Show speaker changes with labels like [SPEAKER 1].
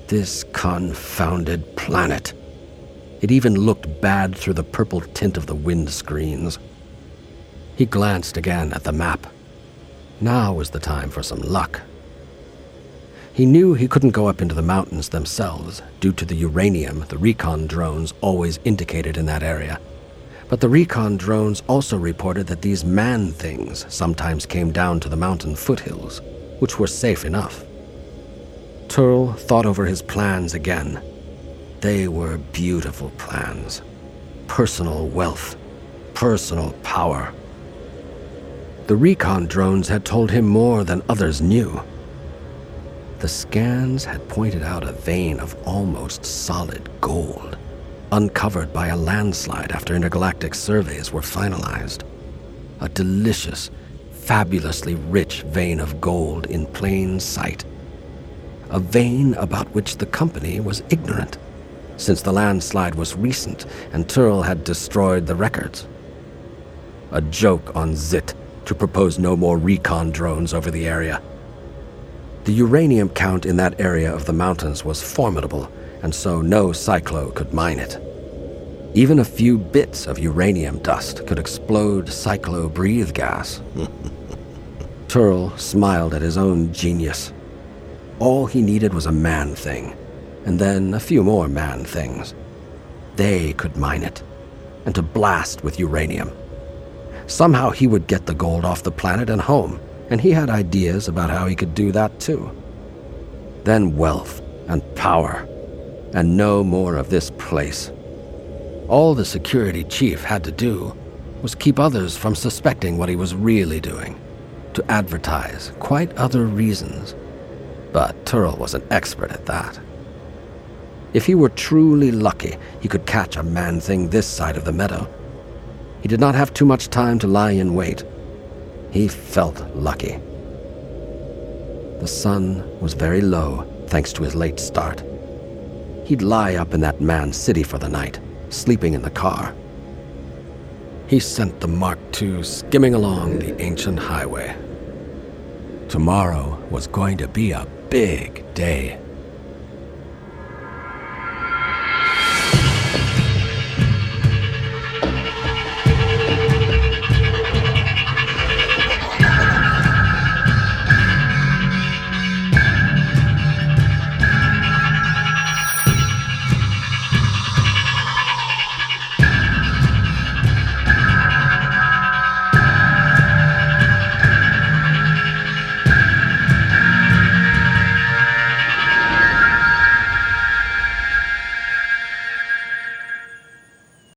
[SPEAKER 1] This confounded planet. It even looked bad through the purple tint of the windscreens. He glanced again at the map. Now was the time for some luck. He knew he couldn't go up into the mountains themselves due to the uranium the recon drones always indicated in that area. But the recon drones also reported that these man-things sometimes came down to the mountain foothills, which were safe enough. Turl thought over his plans again. They were beautiful plans. Personal wealth, personal power. The recon drones had told him more than others knew. The scans had pointed out a vein of almost solid gold, uncovered by a landslide after intergalactic surveys were finalized. A delicious, fabulously rich vein of gold in plain sight. A vein about which the company was ignorant, since the landslide was recent and Turl had destroyed the records. A joke on Zit to propose no more recon drones over the area. The uranium count in that area of the mountains was formidable, and so no cyclo could mine it. Even a few bits of uranium dust could explode cyclo-breathe gas. Turl smiled at his own genius. All he needed was a man-thing, and then a few more man-things. They could mine it, and to blast with uranium. Somehow he would get the gold off the planet and home, and he had ideas about how he could do that too. Then wealth and power, and no more of this place. All the security chief had to do was keep others from suspecting what he was really doing, to advertise quite other reasons. But Turl was an expert at that. If he were truly lucky, he could catch a man-thing this side of the meadow. He did not have too much time to lie in wait. He felt lucky. The sun was very low, thanks to his late start. He'd lie up in that man's city for the night, sleeping in the car. He sent the Mark II skimming along the ancient highway. Tomorrow was going to be a big day.